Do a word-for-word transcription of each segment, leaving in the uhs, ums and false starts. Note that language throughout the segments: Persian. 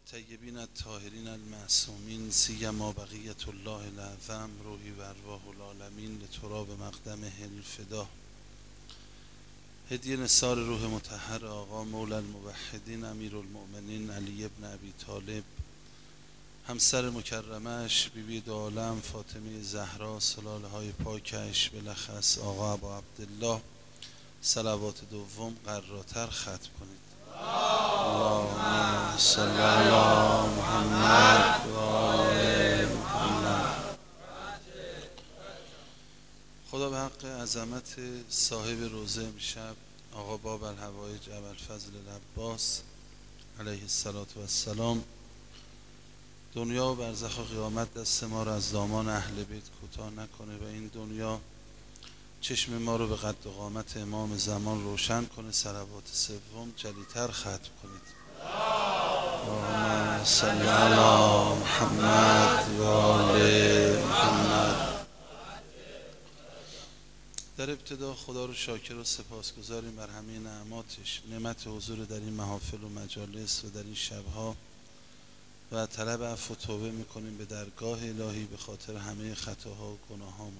الطیبین الطاهرین المعصومین سیما بقیة الله الاعظم روحی و ارواح العالمین لتراب مقدمه الفدا. هدیه نثار روح مطهر آقا مولا الموحدین امیر المؤمنین علی ابن ابی طالب، همسر مکرمش بیبی دو عالم فاطمه زهرا، سلاله های پاکش بلخص آقا ابا عبدالله، صلوات دوم قراتر ختم کنید. اللهم صل علی محمد و آل محمد. خدا به حق عظمت صاحب روزه امشب آقا باب الحوایج ابوالفضل العباس علیه السلام، دنیا و برزخ و قیامت دست ما را از دامان اهل بیت کوتاه نکنه و این دنیا چشم ما رو به قد و قامت امام زمان روشن کنه. صلوات سوم جلیتر ختم کنید. اللهم صل علی محمد و آل محمد. در ابتدا خدا رو شاکر و سپاسگزاریم بر همه نعماتش، نعمت حضور در این محافل و مجالس و در این شبها و طلب عفو و توبه میکنیم به درگاه الهی به خاطر همه خطاها و گناهامون.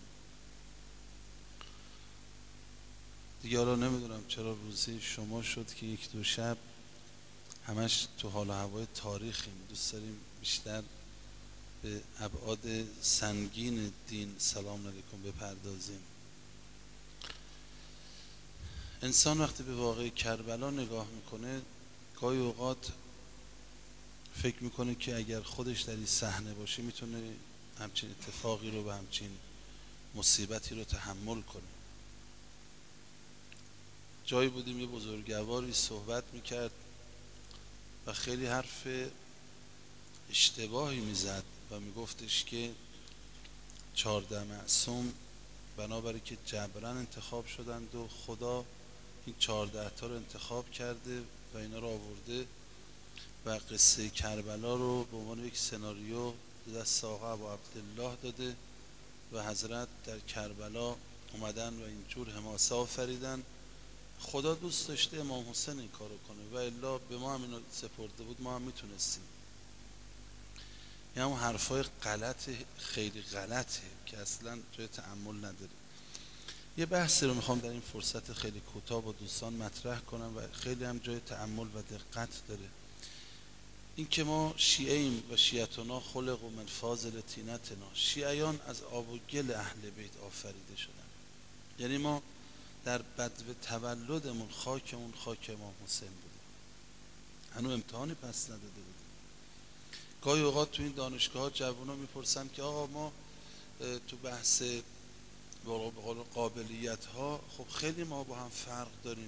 دیگه حالا نمیدونم چرا روزی شما شد که یک دو شب همش تو حال و هوای تاریخیم. دوست داریم بیشتر به ابعاد سنگین دین سلام علیکم بپردازیم. انسان وقتی به واقع کربلا نگاه میکنه گاهی اوقات فکر میکنه که اگر خودش در این صحنه باشه میتونه همچین اتفاقی رو و همچین مصیبتی رو تحمل کنه. جایی بودیم یه بزرگواری صحبت میکرد و خیلی حرف اشتباهی میزد و میگفتش که چهارده معصوم بنابراین که جبران انتخاب شدند و خدا این چهارده تا رو انتخاب کرده و اینا رو آورده و قصه کربلا رو به عنوان یک سناریو دست آقا ابو عبدالله داده و حضرت در کربلا اومدن و اینجور حماسه آفریدن. خدا دوست داشته امام حسین این کارو کنه و الا به ما هم اینو سپرده بود، ما هم میتونستیم. یه همون حرفای غلط، خیلی غلطه که اصلا جای تأمل نداره. یه بحثی رو میخوام در این فرصت خیلی کوتاه با دوستان مطرح کنم و خیلی هم جای تأمل و دقت داره. این که ما شیعه ایم و شیعتنا خلق و من فاضل طینتنا، شیعیان از آب و گل اهل بیت آفریده شدن. یعنی ما در بدو تولدمون خاکمون خاک امام حسین بوده، هنوز امتحانی پس نداده بودیم. گاهی اوقات تو این دانشگاه ها جوونا میپرسن که آقا ما تو بحث قابلیت ها خب خیلی ما با هم فرق داریم.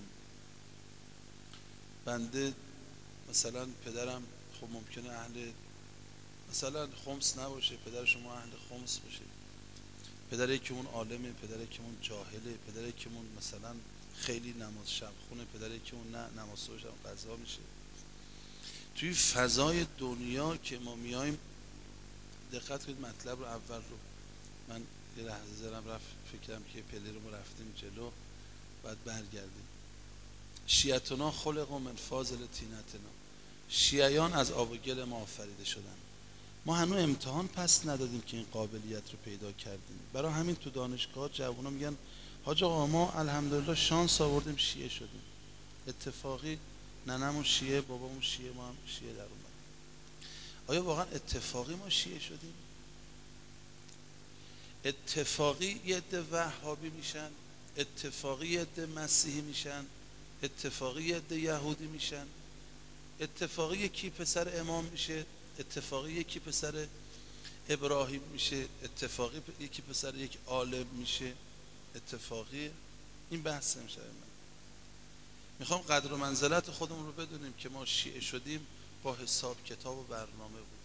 بنده مثلا پدرم خب ممکنه اهل مثلا خمس نباشه، پدر شما اهل خمس باشه، پدر یکیمون عالمه، پدر یکیمون جاهله، پدر یکیمون مثلا خیلی نماز شب خونه، پدر یکیمون نه نماز صبح شب قضا میشه. توی فضای دنیا که ما میایم دقت کنید مطلب رو اول رو من یه لحظه زرم رفت فکرم که پله رو ما رفتیم جلو بعد برگردیم. شیعتنا خلق و من فاضل طینتنا، شیعیان از آب و گل ما آفریده شدن. ما هنوز امتحان پس ندادیم که این قابلیت رو پیدا کردیم. برای همین تو دانشگاه جوونا میگن حاج آقا ما الحمدلله شانس آوردیم شیعه شدیم. اتفاقی ننمون شیعه، بابامون شیعه، ما هم شیعه در اومد. آیا واقعا اتفاقی ما شیعه شدیم؟ اتفاقی یه عده وهابی میشن، اتفاقی یه عده مسیحی میشن، اتفاقی یه عده یهودی میشن، اتفاقی یکی پسر امام میشه، اتفاقی یکی پسر ابراهیم میشه، اتفاقی یکی پسر یک عالم میشه. اتفاقی این بحث نمیشه. من میخوام قدر و منزلت خودمون رو بدونیم که ما شیعه شدیم با حساب کتاب و برنامه بود.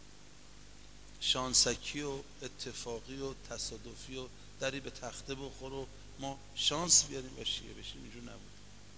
شانسکی و اتفاقی و تصادفی و دری به تخته بخور و ما شانس بیاریم و شیعه بشیم، اینجور نبود.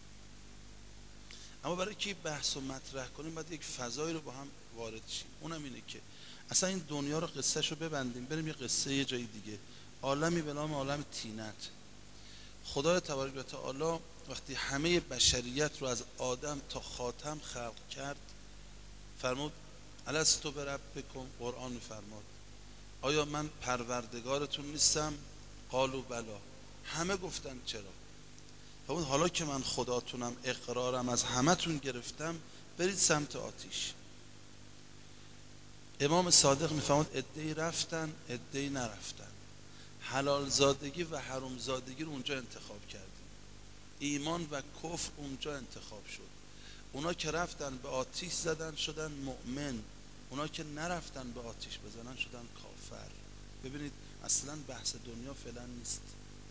اما برای که بحث و مطرح کنیم باید یک فضایی رو با هم وارد شیم. اونم اینه که اصلا این دنیا رو قصهش رو ببندیم بریم یه قصه یه جای دیگه. عالمی به نام عالم طینت. خدای تبارک و تعالی وقتی همه بشریت رو از آدم تا خاتم خلق کرد فرمود الستو بربکم، قرآن میفرماد آیا من پروردگارتون نیستم؟ قالوا بلا، همه گفتن چرا. همون حالا که من خداتونم، اقرارم از همتون گرفتم، برید سمت آتیش. امام صادق میفهمد عده‌ای رفتن عده‌ای نرفتن. حلال زادگی و حرام زادگی رو اونجا انتخاب کردیم، ایمان و کفر اونجا انتخاب شد. اونا که رفتن به آتیش زدن شدن مؤمن، اونا که نرفتن به آتیش بزنن شدن کافر. ببینید اصلا بحث دنیا فعلا نیست.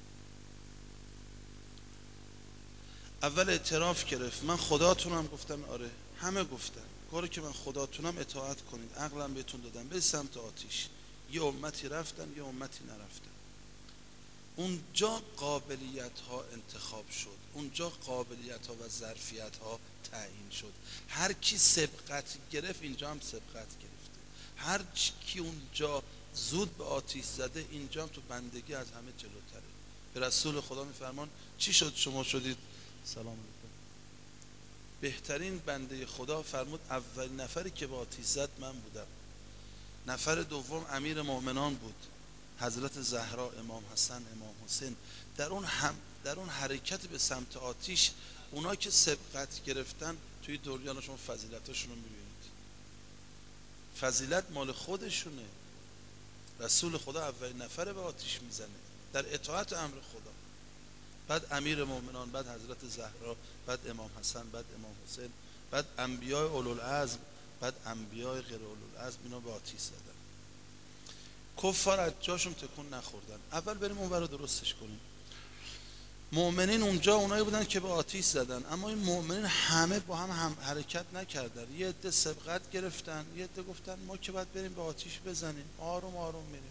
اول اعتراف گرفت من خداتونم، گفتن آره، همه گفتن کاری که من خداتونم اطاعت کنید، عقلم بهتون دادم، به سمت آتیش. یه امتی رفتن یه امتی نرفتن. اونجا قابلیت ها انتخاب شد، اونجا قابلیت ها و ظرفیت ها تعیین شد. هر کی سبقت گرفت اینجا هم سبقت گرفته، هر کی اونجا زود به آتیش زده اینجا هم تو بندگی از همه جلوتره. به رسول خدا میفرمان چی شد شما شدید سلام علیکم بهترین بنده خدا؟ فرمود اولین نفری که به آتیش زد من بودم، نفر دوم امیر مؤمنان بود، حضرت زهرا، امام حسن، امام حسین. در اون هم در اون حرکت به سمت آتیش، اونا که سبقت گرفتن توی دنیا شما فضیلتاشون رو میبینید، فضیلت مال خودشونه. رسول خدا اولین نفر به آتیش میزنه در اطاعت امر خدا، بعد امیر مؤمنان، بعد حضرت زهرا، بعد امام حسن، بعد امام حسین، بعد انبیاء اولوالعزم، بعد انبیاء غیر اولوالعزم، اینا به آتیش زدن. کفار از جاشون تکون نخوردن. اول بریم اون رو درستش کنیم. مؤمنین اونجا اونایی بودن که به آتیش زدن، اما این مؤمنین همه با هم, هم حرکت نکردن. یه عده سبقت گرفتن، یه عده گفتن ما که باید بریم به آتیش بزنیم، آروم آروم میریم.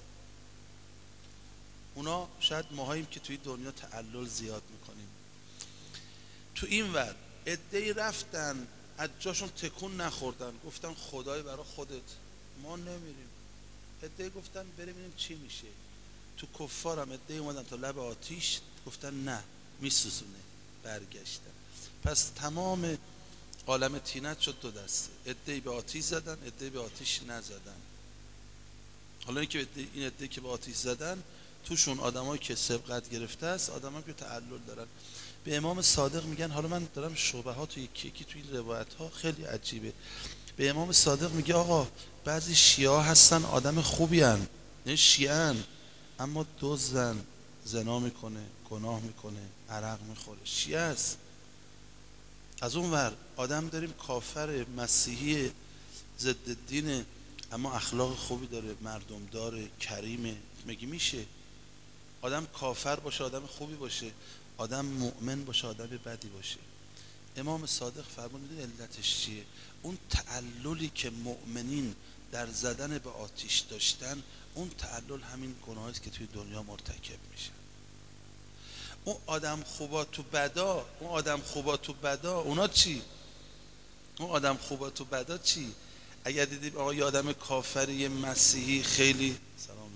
اونا شاید ماهاییم که توی دنیا تعلل زیاد میکنیم. تو این ور عده‌ای رفتن از جاشون تکون نخوردن، گفتن خدای برای خودت ما نمیریم. عده‌ای گفتن بریم ببینیم چی میشه. تو کفارم عده‌ای اومدن تا لب آتیش، گفتن نه میسوزونه، برگشتن. پس تمام عالم طینت شد دو دسته، عده‌ای به آتیش زدن، عده‌ای به آتیش نزدن. حالا اینکه این عده‌ای که به آتیش زدن توشون آدمایی که سبقت گرفته است، آدمایی که تعلل دارن. به امام صادق میگن، حالا من دارم شبهات یکی یکی توی این روایت ها خیلی عجیبه. به امام صادق میگه آقا بعضی شیعه هستن آدم خوبی هن، نه شیعه هن، اما دزدن، زنا میکنه، گناه میکنه، عرق میخوره، شیعه است. از اون ور آدم داریم کافر مسیحی ضد دینه اما اخلاق خوبی داره، مردم داره، کریمه. میگی میشه آدم کافر باشه آدم خوبی باشه، آدم مؤمن باشه آدم بدی باشه؟ امام صادق فرمود علتش چیه؟ اون تعللی که مؤمنین در زدن به آتیش داشتن، اون تعلل همین گناهی است که توی دنیا مرتکب میشه. اون آدم خوبا تو بدا، اون آدم خوبا تو بدا، اونا چی؟ اون آدم خوبا تو بدا چی؟ اگر دیدیم آقا یه آدم کافری مسیحی خیلی سلام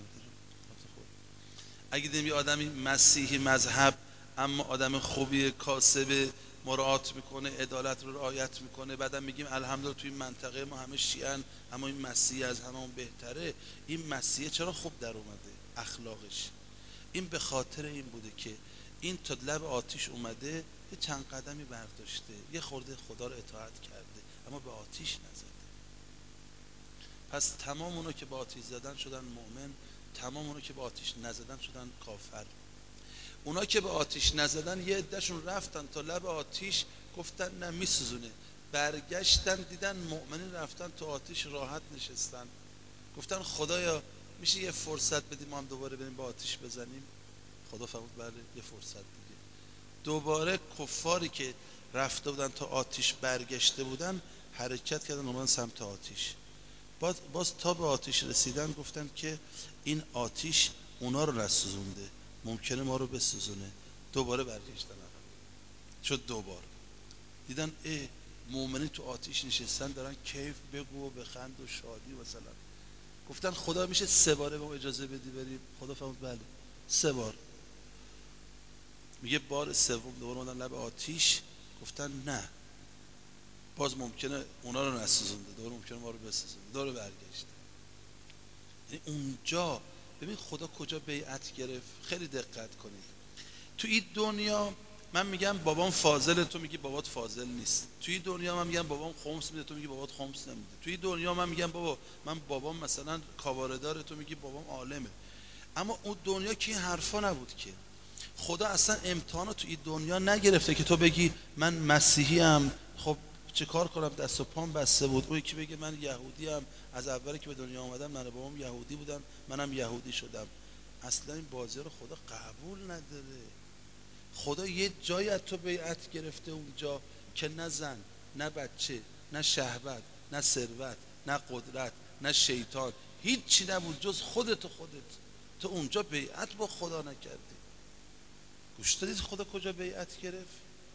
اگه دیدیم یه آدمی مسیحی مذهب اما آدم خوبی، کاسب، مراعات میکنه، عدالت رو رعایت میکنه، بعدم میگیم الحمدلله توی منطقه ما همه شیعن اما این مسیحی از همون بهتره، این مسیحی چرا خوب در اومده اخلاقش؟ این به خاطر این بوده که این تا لب آتیش اومده، یه چند قدمی برداشته، یه خورده خدا رو اطاعت کرده اما به آتیش نزده. پس تمام اونا که به آتیش زدن شدن مؤمن، تمام اونا که به آتیش نزدن شدن کافر. اونا که به آتیش نزدن یه عدهشون رفتن تا لب آتیش، گفتن نه میسوزونه، برگشتن دیدن مؤمنین رفتن تو آتیش راحت نشستن، گفتن خدایا میشه یه فرصت بدیم ما هم دوباره بریم به آتیش بزنیم؟ خدا فرمود بله یه فرصت دیگه. دوباره کفاری که رفته بودن تا آتیش برگشته بودن حرکت کردن اومدن سمت آتیش. باز, باز تا به آتیش رسیدن گفتن که این آتیش اونا رو نسوزونده، ممکنه ما رو بسوزونه. دوباره برگشتن شد دوبار. دیدن ای مؤمنین تو آتیش نشستن دارن کیف بگو و بخند و شادی مثلا. گفتن خدا میشه سه باره به ما اجازه بدی بریم؟ خدا فرمود بله سه بار. میگه بار سوم دوباره اومدن لب آتیش، گفتن نه باز ممکنه اونا رو نسوزونده، دوباره ممکنه ما رو بسوزونده، دوباره برگشته. یعنی اونجا ببین خدا کجا بیعت گرفت. خیلی دقت کنید تو این دنیا من میگم بابام فاضله، تو میگی بابات فاضل نیست. توی دنیا من میگم بابام خمس میده، تو میگی بابات خمس نمیده. توی دنیا من میگم بابا من بابام مثلا کاواره داره، تو میگی بابام عالمه. اما اون دنیا که این حرفا نبود که. خدا اصلا امتحان تو این دنیا نگرفته که تو بگی من مسیحی ام، خب چه کار کنم دست و پام بسته بود. اون یکی بگه من یهودی ام، از اولی که به دنیا آمدم من بابام یهودی بودن منم یهودی شدم. اصلا این بازی رو خدا قبول نداره. خدا یه جایی از تو بیعت گرفته اونجا که نه زن، نه بچه، نه شهوت، نه ثروت، نه قدرت، نه شیطان، هیچی نبود جز خودت و خودت. تو اونجا بیعت با خدا نکردی. گوش دادید خدا کجا بیعت گرفت؟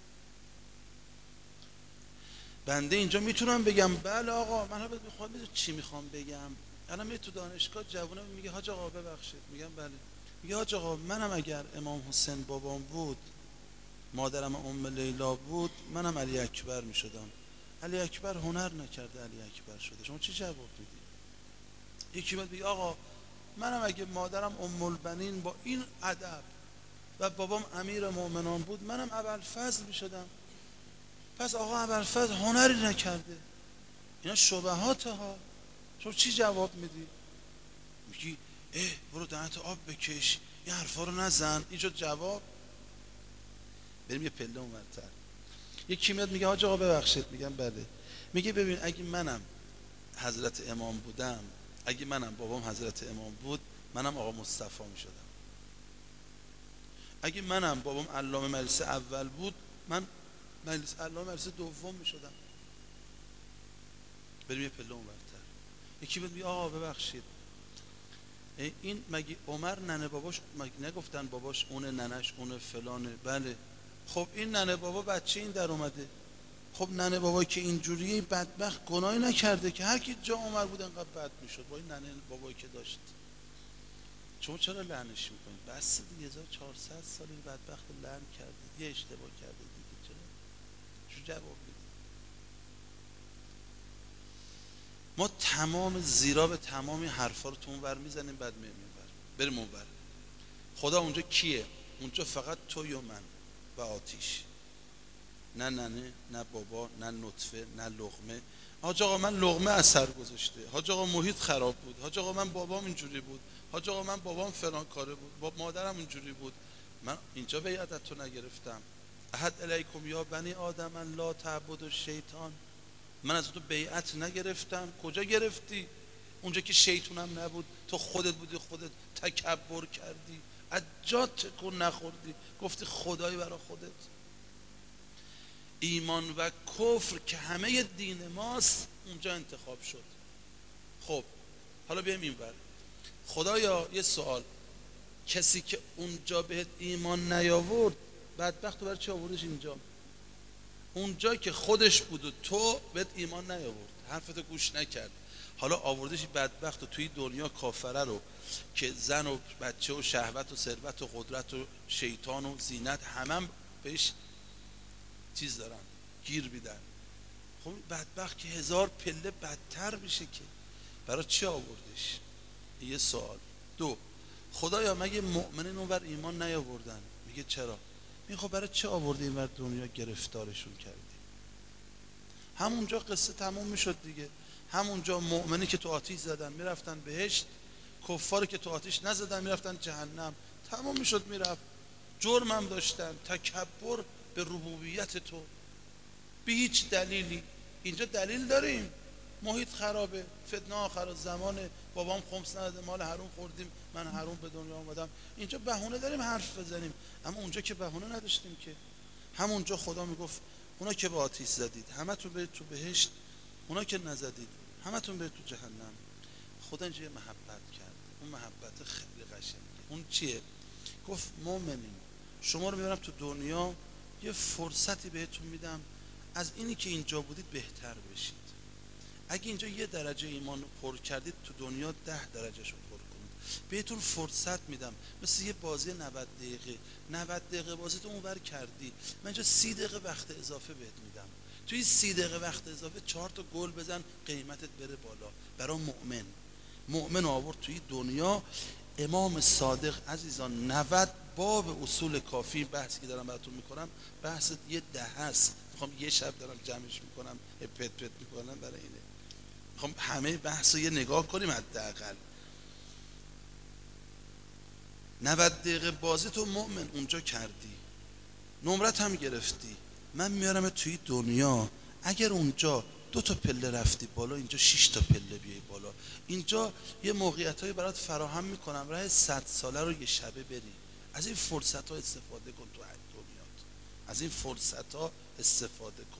بنده اینجا میتونم بگم بله آقا من حالا میخوام میدونم چی میخوام بگم. الان می تو دانشگاه جوونا میگه حاج آقا ببخشید، میگم بله، میگه حاج آقا منم اگر امام حسین بابام بود، مادرم ام لیلا بود، منم علی اکبر میشدم. علی اکبر هنر نکرده علی اکبر شده. شما چی جواب میدی؟ یکی باید بگه آقا منم اگه مادرم ام البنین با این ادب و بابام امیر مؤمنان بود، منم ابوالفضل میشدم. پس آقا ابوالفضل هنری نکرده. اینا شبهات ها. شما چی جواب میدی؟ میگی اه برو دهنت آب بکش، این حرفا رو نزن. اینجا جواب. بریم یه پله اونورتر. یکی میاد میگه حاج آقا ببخشید، میگم بله، میگه ببین اگه منم حضرت امام بودم، اگه منم بابام حضرت امام بود، منم آقا مصطفی میشدم. اگه منم بابام علامه مجلسی اول بود، من مجلس علامه مجلسی دوم میشدم. بریم یه پله اونورتر. یکی میاد میگه آقا ببخشید این مگه عمر ننه باباش مگه نگفتن باباش اونه، ننش اونه، فلانه؟ بله. خب این ننه بابا بچه این در اومده. خب ننه بابا که اینجوریه بدبخت گناهی نکرده که هر کی جا عمر بود انقدر بد میشد با این ننه بابایی که داشت. شما چرا لعنش میکنید؟ بس دیگه هزار و چهارصد سال این بدبخت رو لعن کردید، یه اشتباه کرده دیگه. چرا؟ چه جواب میدید؟ ما تمام زیرا به تمام حرفا رو تو اون ور میزنیم، بعد میریم اون ور. بریم اون ور. خدا اونجا کیه؟ اونجا فقط توی و من و آتیش. نه ننه، نه بابا، نه نطفه، نه لقمه. حاج آقا من لقمه اثر گذاشته، حاج آقا محیط خراب بود، حاج آقا من بابام اینجوری بود، حاج آقا من بابام فلان کاره بود، با مادرم اینجوری بود. من اینجا بیعت از تو نگرفتم. احد الیکم یا بنی آدم لا تعبدوا الشیطان. من از تو بیعت نگرفتم. کجا گرفتی؟ اونجا که شیطونم نبود، تو خودت بودی، خودت تکبر کردی، از جا تکون نخوردی، گفتی خدایی برا خودت. ایمان و کفر که همه دین ماست اونجا انتخاب شد. خب حالا بیایم این بر. خدایا یه سوال، کسی که اونجا بهت ایمان نیاورد بدبخت برای چی آوردش اینجا؟ اونجا که خودش بود و تو بهت ایمان نیاورد، حرفتو گوش نکرد، حالا آوردش بدبخت و توی دنیا کافره رو که زن و بچه و شهوت و ثروت و قدرت و شیطان و زینت همه بهش چیز دارن، گیر بیدن. خب بدبخت که هزار پله بدتر میشه که برای چی آوردش؟ یه سوال. دو، خدایا مگه مؤمنین اونور ایمان نیاوردن؟ میگه چرا؟ میگه خب برای چه آوردی اینور دنیا گرفتارشون کردی؟ همونجا قصه تموم میشد دیگه. همونجا مؤمنی که تو آتیش زدن میرفتن بهشت، کفاری که تو آتیش نزدن میرفتن جهنم. تموم میشد میرفت. جرم هم داشتن، تکبر به ربوبیت تو به هیچ دلیلی. اینجا دلیل داریم، محیط خرابه، فتنه آخر زمانه، بابام خمس نداده مال حروم خوردیم من حروم به دنیا آمدم. اینجا بهونه داریم حرف بزنیم، اما اونجا که بهونه نداشتیم که. همونجا خدا میگفت اونا که به آتیش زدید همتون برید تو بهشت، اونا که نزدید همتون برید تو جهنم. خدا اینجا یه محبت کرد، اون محبت خیلی قشنگه. اون چیه؟ گفت مؤمنین شما رو میبرم تو دنیا، یه فرصتی بهتون میدم از اینی که اینجا بودید بهتر بشید. اگه اینجا یه درجه ایمان پر کردید تو دنیا ده درجه شو پر کنید. بهتون فرصت میدم، مثل یه بازی نود دقیقه، نود دقیقه بازی تو اونور کردی، من اینجا سی دقیقه وقت اضافه بهت میدم. توی سی دقیقه وقت اضافه چهار تا گل بزن قیمتت بره بالا. برای مؤمن مؤمن آورد توی دنیا. امام صادق عزیزان نود باب اصول کافی، بحثی که دارم براتون میکنم بحث یه ده هست، میخوام یه شب دارم جمعش میکنم پت پت میکنم برای اینه، میخوام همه بحث رو یه نگاه کنیم. حداقل نود دقیقه بازی تو مؤمن اونجا کردی، نمرت هم گرفتی، من میارم توی دنیا. اگر اونجا دو تا پله رفتی بالا، اینجا شش تا پله بیای بالا. اینجا یه موقعیتایی برات فراهم میکنم، راه صد ساله رو یه شبه بری. از این فرصت ها استفاده کن تو دنیات، از این فرصت ها استفاده کن.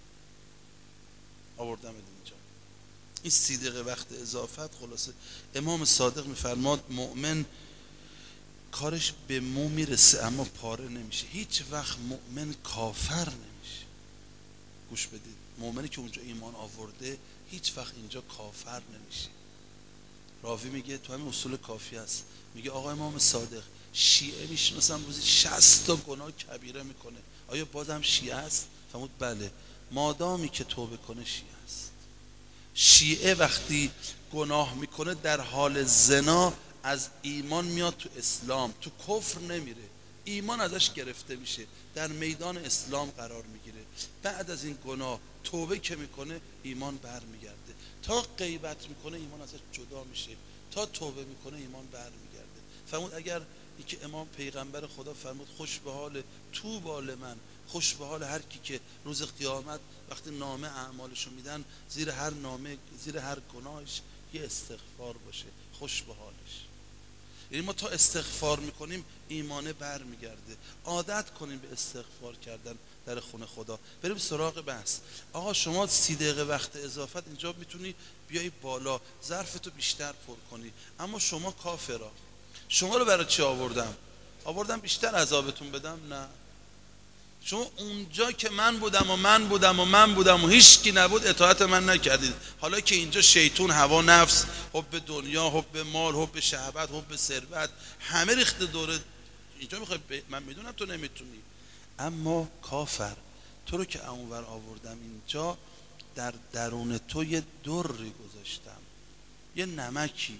آوردم اینجا این سی دقیقه وقت اضافت. خلاصه امام صادق میفرماد مؤمن کارش به مو میرسه اما پاره نمیشه. هیچ وقت مؤمن کافر نمیشه. گوش بدید، مؤمنی که اونجا ایمان آورده هیچ وقت اینجا کافر نمیشه. راوی میگه تو همین اصول کافی هست، میگه آقا امام صادق شیعه میشناسم روزی شصت تا گناه کبیره میکنه، آیا بازم شیعه است؟ فرمود بله، مادامی که توبه کنه شیعه است. شیعه وقتی گناه میکنه در حال زنا از ایمان میاد تو اسلام، تو کفر نمیره، ایمان ازش گرفته میشه، در میدان اسلام قرار میگیره. بعد از این گناه توبه که میکنه ایمان برمیگرده. تا غیبت میکنه ایمان ازش جدا میشه، تا توبه میکنه ایمان برمیگرده. فرمود اگر اینکه امام پیغمبر خدا فرمود خوش به حال تو بال من، خوش به حال هر کی که روز قیامت وقتی نامه اعمالشو میدن زیر هر نامه، زیر هر گناهش یه استغفار باشه، خوش به حالش. یعنی ما تا استغفار میکنیم ایمانه بر میگرده. عادت کنیم به استغفار کردن در خونه خدا. بریم سراغ بحث. آقا شما سی دقیقه وقت اضافت اینجا میتونی بیای بالا، ظرفتو بیشتر پر کنی، اما شما کافرا. شما رو برای چی آوردم؟ آوردم بیشتر عذابتون بدم؟ نه، شما اونجا که من بودم و من بودم و من بودم و هیچ کی نبود اطاعت من نکردید. حالا که اینجا شیطون، هوا نفس، حب دنیا، حب مال، حب شهوت، حب ثروت همه ریخته دوره اینجا میخوای ب... من میدونم تو نمیتونی، اما کافر تو رو که اونور آوردم اینجا، در درون تو یه دری گذاشتم، یه نمکی.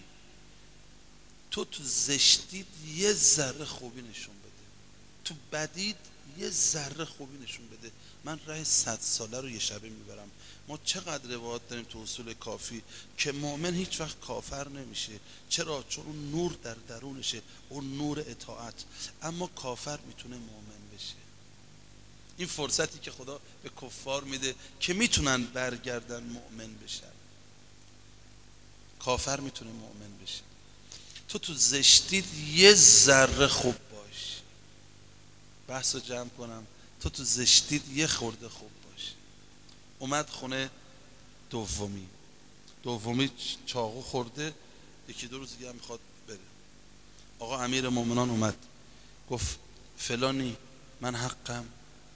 تو تو زشتید یه ذره خوبی نشون بده، تو بدید یه ذره خوبی نشون بده، من راه صد ساله رو یه شبه میبرم. ما چقدر روایت داریم تو اصول کافی که مؤمن هیچ وقت کافر نمیشه. چرا؟ چون اون نور در درونشه، اون نور اطاعت. اما کافر میتونه مؤمن بشه. این فرصتی که خدا به کفار میده که میتونن برگردن مؤمن بشن. کافر میتونه مؤمن بشه. تو تو زشتید یه ذره خوب باش. بحث رو جمع کنم، تو تو زشتید یه خورده خوب باش. اومد خونه دومی، دومی چاقو خورده، یکی دو روز دیگه هم میخواد بره. آقا امیر مومنان اومد گفت فلانی من حقم،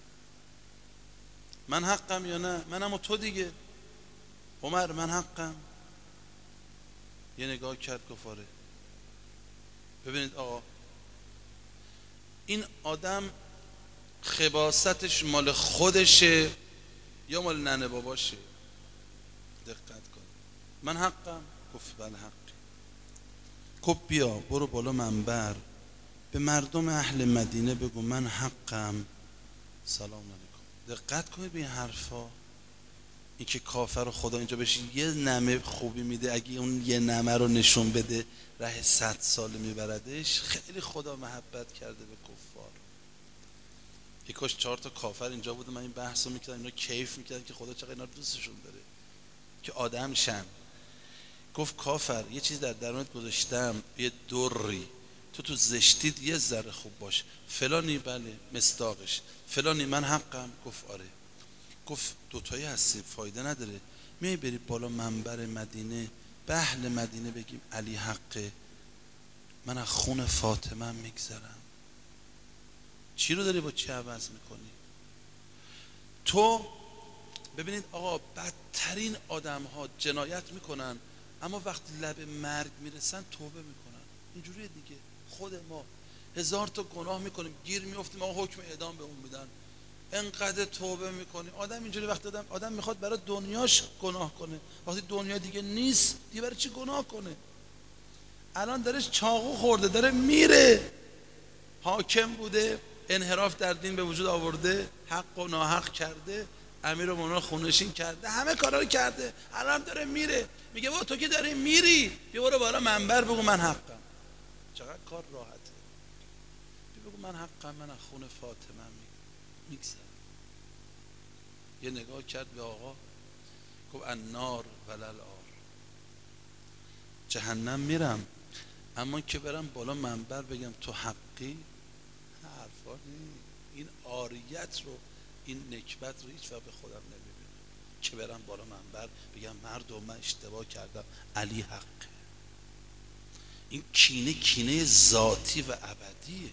من حقم یا نه؟ منم و تو دیگه. عمر من حقم؟ یه نگاه کرد گفت آره. ببینید آقا این آدم خباستش مال خودشه یا مال ننه باباشه؟ دقت کن. من حقم؟ گفت بله حقی. گفت بیا برو بالا منبر به مردم اهل مدینه بگو من حقم. سلام علیکم. دقت کنید به این حرفا. این که کافر خدا اینجا بشه یه نمه خوبی میده، اگه اون یه نمه رو نشون بده ره صد سال میبردش. خیلی خدا محبت کرده به کفار. یک کاش چهار تا کافر اینجا بود من این بحث رو میکردم، اینا کیف میکردن که خدا چقدر اینا دوستشون داره که آدم شن. گفت کافر یه چیز در درونت گذاشتم، یه دری، تو تو زشتید یه ذره خوب باش. فلانی بله مصداقش. فلانی من حقم؟ گفت آره. گفت دوتایی هستی فایده نداره، میای بری بالا منبر مدینه به اهل مدینه بگیم علی حقه، من از خون فاطمه میگذرم. چی رو داری با چی عوض میکنی؟ تو ببینید آقا بدترین آدم ها جنایت میکنن اما وقتی لب مرگ میرسن توبه میکنن. اینجوریه دیگه. خود ما هزار تا گناه میکنیم گیر میافتیم آقا حکم اعدام به اون میدن، انقدر توبه میکنی. آدم اینجوری وقتی آدم آدم میخواد برای دنیاش گناه کنه، وقتی دنیا دیگه نیست دیگه برای چی گناه کنه؟ الان داره چاقو خورده داره میره، حاکم بوده، انحراف در دین به وجود آورده، حق و ناحق کرده، امیر و مومنین خونشین کرده، همه کارا رو کرده، الان هم داره میره. میگه با تو که داری میری بیا برو بالا منبر بگو من حقم. چقدر کار راحته. بیا بگو من حقم، من از خون فاطمه میگذرم. یه نگاه کرد به آقا گفت النار ولل آر، جهنم میرم اما که برم بالا منبر بگم تو حقی، حرفا نیست. این عاریت رو، این نکبت رو هیچ وقت به خودم نمیبینم که برم بالا منبر بگم مردم من اشتباه کردم، علی حقه. این کینه کینه ذاتی و ابدیه.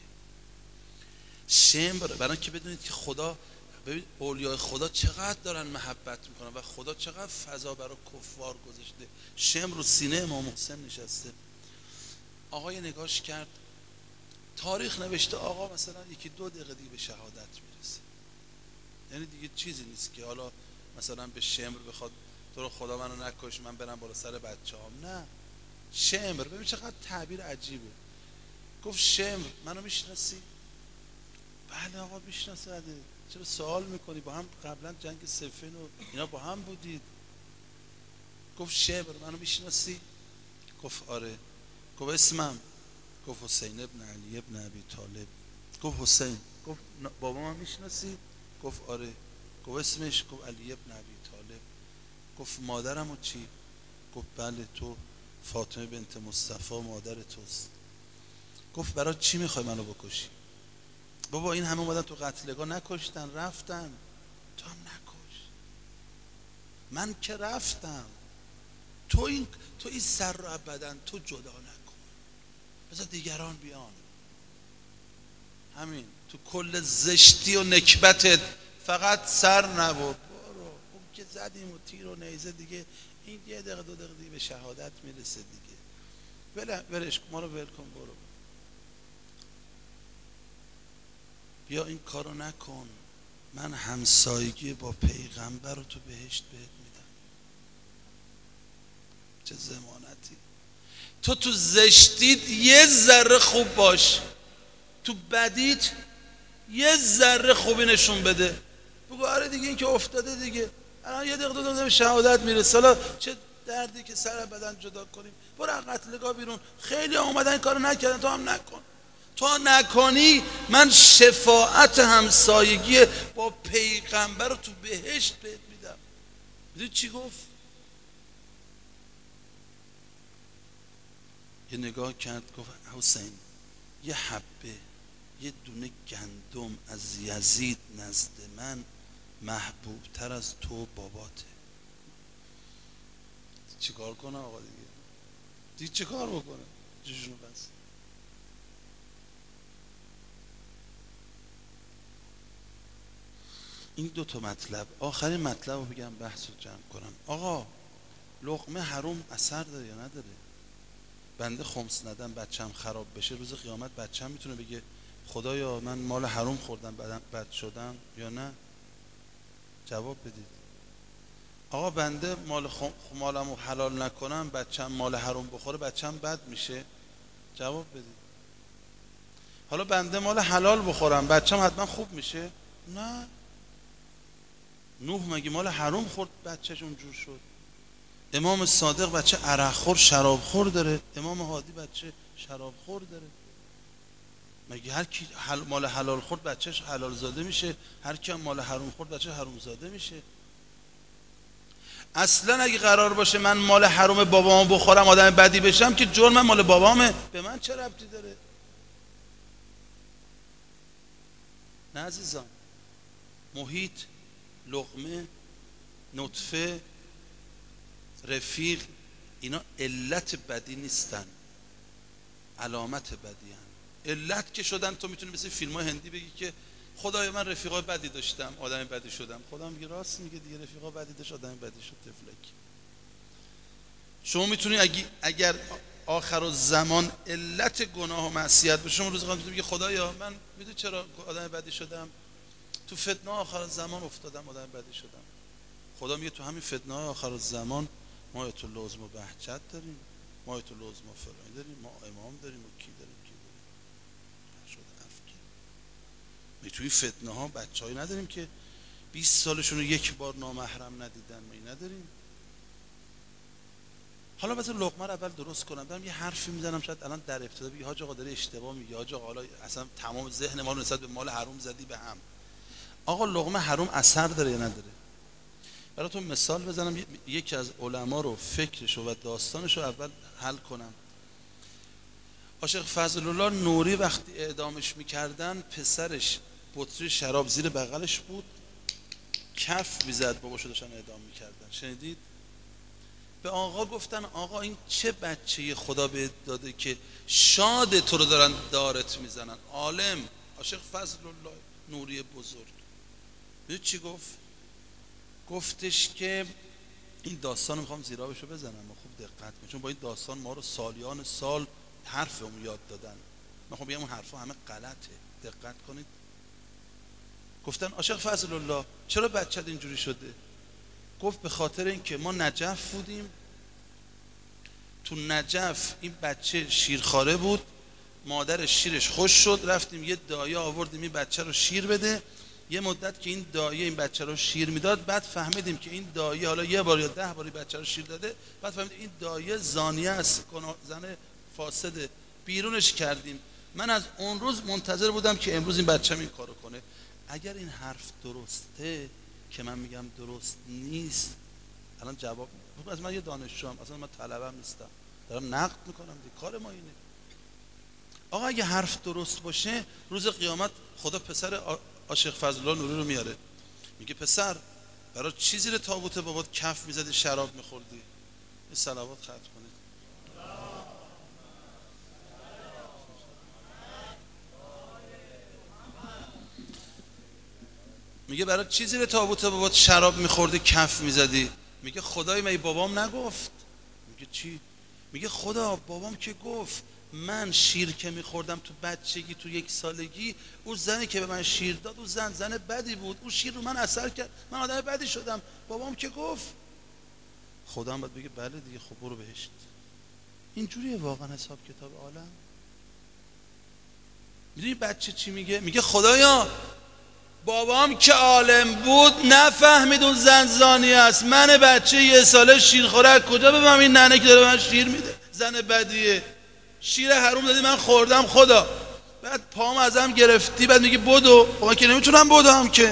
شمر برای که بدونید که خدا، ببین اولیای خدا چقدر دارن محبت میکنن و خدا چقدر فضا برای کفار گذاشته. شمر رو سینه امام حسین نشسته، آقای نگاش کرد، تاریخ نوشته آقا مثلا یکی دو دقیقه دیگه به شهادت میرسه، یعنی دیگه چیزی نیست که حالا مثلا به شمر بخواد تو رو خدا منو نکش من برم بالا سر بچه هم. نه، شمر ببین چقدر تعبیر عجیبه. گفت شمر منو میشناسی؟ بله آقا میشناسه. چرا سوال میکنی؟ با هم قبلا جنگ صفین و اینا با هم بودید. گفت شمر منو میشناسی؟ گفت آره. گفت اسمم؟ گفت حسین ابن علی ابن ابی طالب. گفت حسین. گفت بابا من میشناسی؟ گفت آره. گفت اسمش؟ گفت علی ابن ابی طالب. گفت مادرمو چی؟ گفت بله تو فاطمه بنت مصطفی مادر توست. گفت برای چی میخوای منو بکشی؟ بابا این همه اومدن تو قتلگاه نکشتن رفتن، تو هم نکش. من که رفتم، تو این تو این سر رو ابدا تو جدا نکن، بذار دیگران بیان. همین تو کل زشتی و نکبتت فقط سر نبر، برو اون که زدیم و تیر و نیزه دیگه، این یه دقیقه دو دقیقه دیگه به شهادت میرسه دیگه. بله ولش ما رو ول کن، برو بیا این کارو نکن. من همسایگی با پیغمبر رو تو بهشت بهت میدم. چه ضمانتی. تو تو زشتیت یه ذره خوب باش، تو بدیت یه ذره خوبی نشون بده. بگو آره دیگه این که افتاده دیگه، الان یه دقیقه دو دقیقه به شهادت میرسه، حالا چه دردی که سر بدن جدا کنیم. برو از قتلگاه بیرون، خیلی اومدن این کارو نکردن، تو هم نکن. تو نکنی من شفاعت همسایگی با پیغمبر رو تو بهشت بهت میدم. میدونی چی گفت؟ یه نگاه کرد گفت حسین یه حبه، یه دونه گندم از یزید نزد من محبوب تر از تو باباته. چی کار کنه آقا دیگه؟ دیگه چی کار بکنه؟ جشون بس. این دو تا مطلب، آخرین مطلب رو بگم بحث رو جمع کنم. آقا لقمه حروم اثر داره یا نداره؟ بنده خمس ندم بچم خراب بشه، روز قیامت بچم میتونه بگه خدایا من مال حروم خوردم بعدم بد شدم یا نه؟ جواب بدید. آقا بنده مال خم... مالمو حلال نکنم بچم مال حروم بخوره بچم بد میشه؟ جواب بدید. حالا بنده مال حلال بخورم بچم حتما خوب میشه؟ نه. نوح مگه مال حروم خورد بچهش اونجور شد؟ امام صادق بچه عرق خور شراب خور داره، امام هادی بچه شراب خور داره. مگه هر کی حل... مال حلال خورد بچهش حلال زاده میشه؟ هر کی مال حروم خورد بچه حروم زاده میشه؟ اصلا اگه قرار باشه من مال حروم بابامو بخورم آدم بدی بشم که جرم مال بابامه، به من چه ربطی داره؟ نه عزیزان، محیط، لقمه، نطفه، رفیق، اینا علت بدی نیستن، علامت بدی هن. علت که شدن تو میتونی مثل فیلم های هندی بگی که خدای من رفیقای بدی داشتم آدم بدی شدم. خدا میگه راست میگه دیگه، رفیقا بدی داشت آدم بدی شد تفلکی. شما میتونی اگر آخر الزمان علت گناه و معصیت باشه شما روز قیامت میگه خدایا من میدونی چرا آدم بدی شدم؟ تو فتنه آخر زمان افتادم، آدم بدی شدم. خدا میگه تو همین فتنه آخر زمان ما آیت الله عظما بهجت داریم، ما آیت الله عظما فرعون داریم، ما امام داریم و کی داریم کی داریم. شده حرف کی می توی فتنه ها بچه‌ای نداریم که بیست سالشون رو یک بار نامحرم ندیدن، می نداریم. حالا بذار لقمه رو اول درست کنم. دارم یه حرفی میزنم شاید الان در ابتدا بگی حاج آقا داره اشتباه میگه، حاج آقا حالا اصلا تمام ذهن ما رو نسبت به مال حرام زدی به هم. آقا لقمه حرام اثر داره یا نداره؟ براتون مثال بزنم، یکی از علما رو فکرش و داستانش رو اول حل کنم. عاشق فضل الله نوری وقتی اعدامش میکردن پسرش بطری شراب زیر بغلش بود، کف میزد باباشو داشتن اعدام میکردن. شنیدید؟ به آقا گفتن آقا این چه بچه خدا بهت داده که شاد تو رو دارن دارت میزنن؟ عالم عاشق فضل الله نوری بزرگ. ببین چی گفت؟ گفتش که این داستان رو میخوام زیرابشو بزنم و خوب دقت کن، چون با این داستان ما رو سالیان سال حرفمون یاد دادن. من خب بگم اون حرفا همه غلطه، دقت کنید. گفتن عاشق فضل الله چرا بچت اینجوری شده؟ گفت به خاطر اینکه ما نجف بودیم، تو نجف این بچه شیرخواره بود، مادر شیرش خوش شد، رفتیم یه دایه آوردیم این بچه رو شیر بده. یه مدت که این دایه این بچه رو شیر میداد، بعد فهمیدیم که این دایه حالا یه بار یا ده باری بچه رو شیر داده، بعد فهمیدیم این دایه زانیه است، زن فاسده، بیرونش کردیم. من از اون روز منتظر بودم که امروز این بچه‌م این کارو کنه. اگر این حرف درسته که من میگم درست نیست، الان جواب میدم. از من یه دانشجوام، اصلا من طلبم نیستم، دارم نقد میکنم دیگه، کار ما اینه. آقا اگه حرف درست باشه روز قیامت خدا پسر عاشق فضل الله نوری رو میاره، میگه پسر برای چی زیر تابوت بابات کف میزدی شراب میخوردی؟ این صلوات ختم کنید. میگه برای چی زیر تابوت بابات شراب میخوردی کف میزدی؟ میگه خدای من بابام نگفت. میگه چی؟ میگه خدا بابام که گفت من شیر که میخوردم تو بچگی تو یک سالگی، اون زنی که به من شیر داد اون زن زن بدی بود، اون شیر رو من اثر کرد، من آدم بدی شدم، بابام که گفت. خدا هم باید بگه بله دیگه، خب برو بهشت. اینجوریه واقعا حساب کتاب عالم. میدونی بچه چی میگه؟ میگه خدایا بابام که عالم بود نفهمید اون زن زانی است، من بچه یه ساله شیرخوره از کجا بفهم این ننه که داره من شیر میده زن بدیه؟ شیر حروم دادی من خوردم خدا، بعد پام ازم گرفتی، بعد میگی بدو. خب من که نمیتونم بدوم که،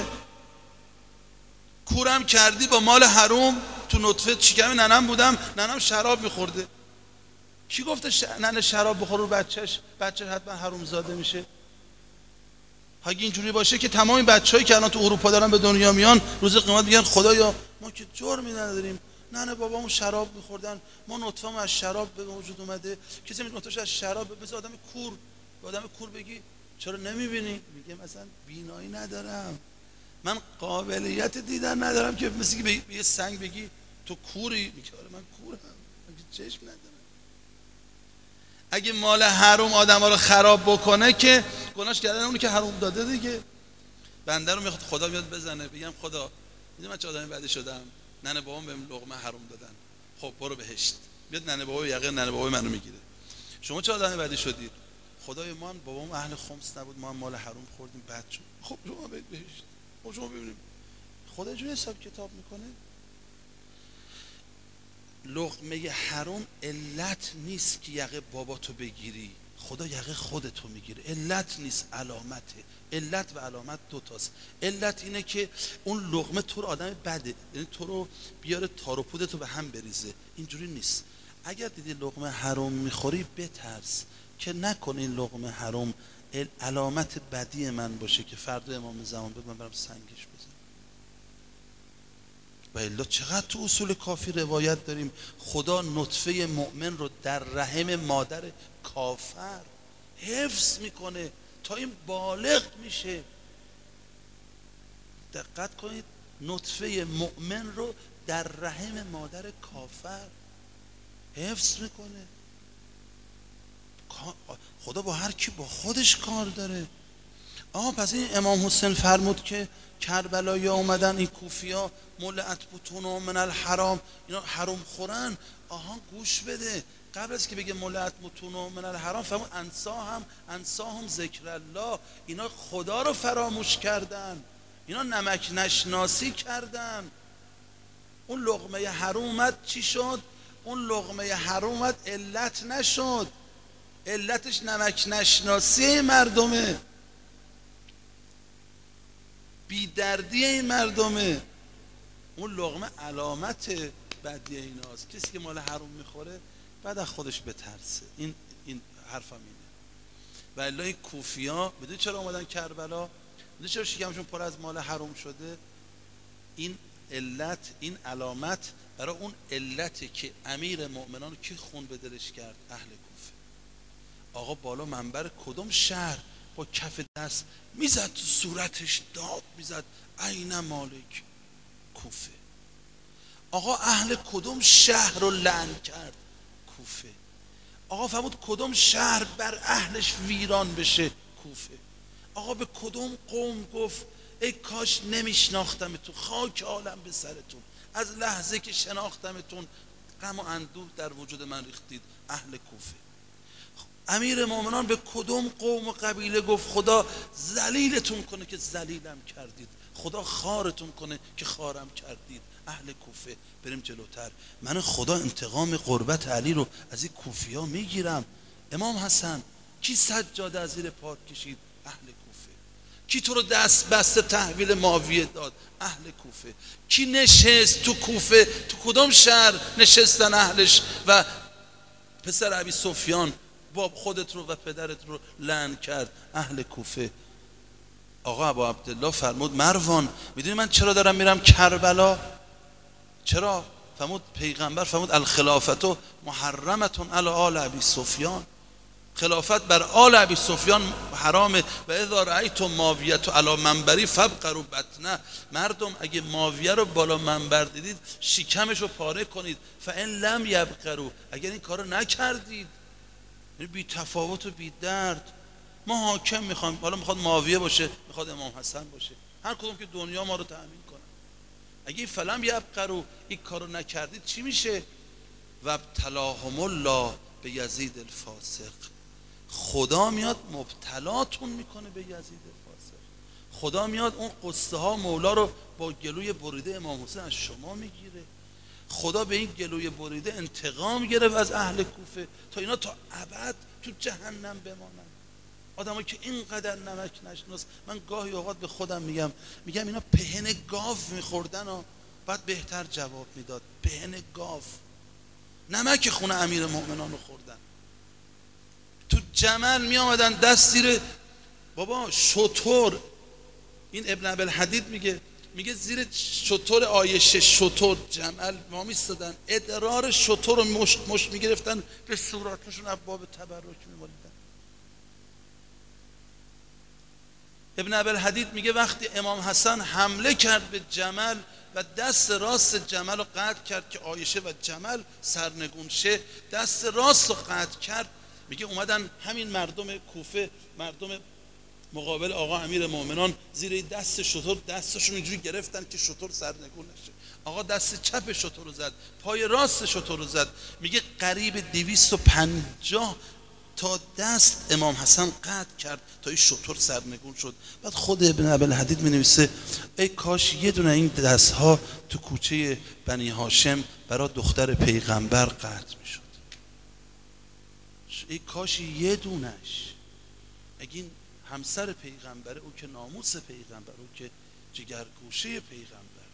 کورم کردی با مال حروم، تو نطفه شکم ننم بودم، ننم شراب میخورده. کی گفته ش... ننه شراب بخوره رو بچهش بچه حتما حروم زاده میشه؟ اگه اینجوری باشه که تمام بچه‌هایی که الان تو اروپا دارن به دنیا میان روز قیامت میگن خدایا ما که جرمی نداریم، ننه بابامون شراب میخوردن، ما نطفه‌مون از شراب به وجود اومده. کسی میگه نطفه‌ش از شراب، بذار آدم کور به آدم کور بگی چرا نمیبینی؟ میگه مثلا بینایی ندارم، من قابلیت دیدن ندارم که مثل که به یه سنگ بگی تو کوری. میگه آره من کورم، من چشم ندارم. اگه مال حروم آدم‌ها رو خراب بکنه که گناهش کردن اونی که حروم داده دیگه. بنده رو میخواد خدا بیاد بزنه، بگم خدا میدونی من چه آدمی بدی شدم، ننه بابام بهم لقمه حروم دادن، خب برو بهشت. بیاد ننه بابا یقه ننه بابا منو میگیره. شما چه آدمی بدی شدید؟ خدای ما هم بابام اهل خمس نبود، ما هم مال حروم خوردیم بد شد. خب شما برید بهشت. خب شما ببینید خدا جوری حساب کتاب میکنه. لقمه حرام علت نیست که یقه باباتو بگیری، خدا یقه خودتو میگیره. علت نیست، علامته. علت و علامت دوتاست. علت اینه که اون لقمه تو رو آدم بده، یعنی تو رو بیاره تار و پودتو به هم بریزه. اینجوری نیست. اگر دیدی لقمه حرام میخوری بترس که نکنه این لقمه حرام علامت بدی من باشه که فردا امام زمان بگه من برم سنگش بزنم. و الا چقدر تو اصول کافی روایت داریم خدا نطفه مؤمن رو در رحم مادر کافر حفظ میکنه تا این بالغ میشه. دقت کنید، نطفه مؤمن رو در رحم مادر کافر حفظ میکنه. خدا با هر کی با خودش کار داره. آها پس این امام حسین فرمود که کربلایی اومدن این کوفیا ملعت بطونهم من الحرام، اینا حرام خورن. آها گوش بده، قبل از که بگه ملعت بطونهم من الحرام فرمود انساهم انساهم ذکر الله، اینا خدا رو فراموش کردن، اینا نمک نشناسی کردن. اون لقمه حرام اومد چی شد؟ اون لقمه حرام اومد علت نشد، علتش نمک نشناسی مردمه، بیدردی این مردمه. اون لقمه علامت بدی ایناست. کسی که مال حرام میخوره بعد از خودش بترسه. این این حرفم اینه. و الا این کوفیا بدون چرا اومدن کربلا؟ بدون چرا شکمشون پر از مال حرام شده؟ این علت، این علامت برای اون علتی که امیر مؤمنان کی خون به دلش کرد؟ اهل کوفه. آقا بالا منبر کدوم شهر با کف دست میزد تو صورتش، داد میزد عین مالک کوفه. آقا اهل کدوم شهر رو لعن کرد؟ کوفه. آقا فرمود کدوم شهر بر اهلش ویران بشه؟ کوفه. آقا به کدوم قوم گفت ای کاش نمیشناختمتون، خاک عالم به سرتون، از لحظه که شناختمتون غم و اندوه در وجود من ریختید؟ اهل کوفه. امیر مومنان به کدوم قوم و قبیله گفت خدا ذلیلتون کنه که ذلیلم کردید، خدا خارتون کنه که خارم کردید؟ اهل کوفه. بریم جلوتر. من خدا انتقام قربت علی رو از این کوفی ها میگیرم. امام حسن کی سجاده از زیر پات کشید؟ اهل کوفه. کی تو رو دست بسته تحویل معاویه داد؟ اهل کوفه. کی نشست تو کوفه؟ تو کدوم شهر نشستن اهلش و پسر ابی سفیان باب خودت رو و پدرت رو لعن کرد؟ اهل کوفه. آقا ابو عبدالله فرمود مروان میدونی من چرا دارم میرم کربلا؟ چرا؟ فرمود پیغمبر فرمود الخلافت محرمتون علی آل ابی سفیان، خلافت بر آل ابی سفیان حرامه. و اذا رأیتم معاویه علی منبری فابقروا بطنه، مردم اگه معاویه رو بالا منبر دیدید شکمش رو پاره کنید. فان لم یبقروا، اگر این کارو نکردید، بی تفاوت و بی درد. ما حاکم میخوام، حالا میخواد معاویه باشه، میخواد امام حسن باشه، هر کدوم که دنیا ما رو تأمین کنه. اگه این فلم یبقروا این کارو نکردید چی میشه؟ و ابتلاهم الله به یزید الفاسق، خدا میاد مبتلاتون میکنه به یزید الفاسق. خدا میاد اون قصه ها مولا رو با گلوی بریده امام حسین از شما میگیره. خدا به این گلوی بریده انتقام گرفت از اهل کوفه تا اینا تا ابد تو جهنم بمانن. آدمایی که اینقدر نمک نشناس، من گاهی اوقات به خودم میگم میگم اینا پهن گاو میخوردن و بعد بهتر جواب میداد. پهن گاو، نمک خونه امیر مؤمنان رو خوردن. تو جمل می آمدن دست زیر بابا شتر، این ابن ابوالحدید میگه میگه زیر شتر عایشه شتر جمل ما میستادن، ادرار شتر رو مشت مشت میگرفتن به صورتشون ابواب تبرک میمالیدن. ابن ابوالحدید میگه وقتی امام حسن حمله کرد به جمل و دست راست جمل رو قطع کرد که عایشه و جمل سرنگون شه، دست راست رو قطع کرد، میگه اومدن همین مردم کوفه، مردم مقابل آقا امیر مومنان، زیر دست شتر دستشون اینجوری گرفتن که شتر سرنگون نشه. آقا دست چپ شتر رو زد، پای راست شتر رو زد. میگه قریب دویست و پنجاه تا دست امام حسن قطع کرد تا این شتر سرنگون شد. بعد خود ابن ابوالحدید می نویسه ای کاش یه دونه این دست ها تو کوچه بنی هاشم برای دختر پیغمبر قطع می شد. ای کاش یه دونش، اگه این همسر پیغمبره، او که ناموس پیغمبر، او که جگرگوشه پیغمبر.